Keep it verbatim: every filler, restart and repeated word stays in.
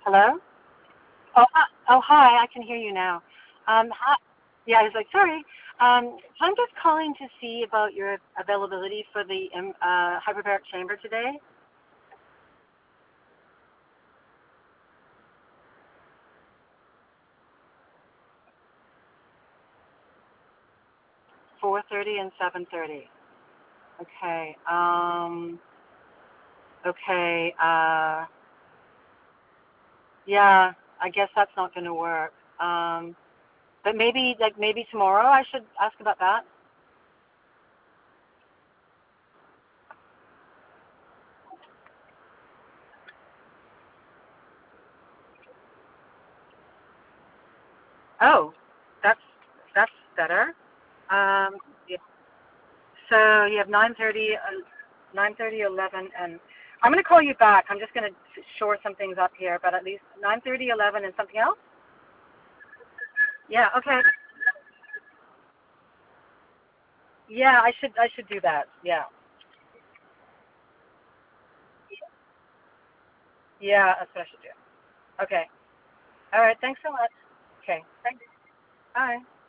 Hello? Oh, hi. Oh, hi. I can hear you now. Um, hi. Yeah, I was like, sorry. Um, so I'm just calling to see about your availability for the um, uh, hyperbaric chamber today. four thirty and seven thirty. Okay. Um, okay. Uh, yeah, I guess that's not going to work. Um, but maybe, like, maybe tomorrow I should ask about that. Oh, that's that's better. Um, yeah. So you have nine thirty, uh, nine thirty, eleven, and I'm going to call you back. I'm just going to shore some things up here, but at least nine thirty, eleven, and something else? Yeah, okay. Yeah, I should I should do that. Yeah. Yeah, that's what I should do. Okay. All right, thanks so much. Okay. Thanks. Bye.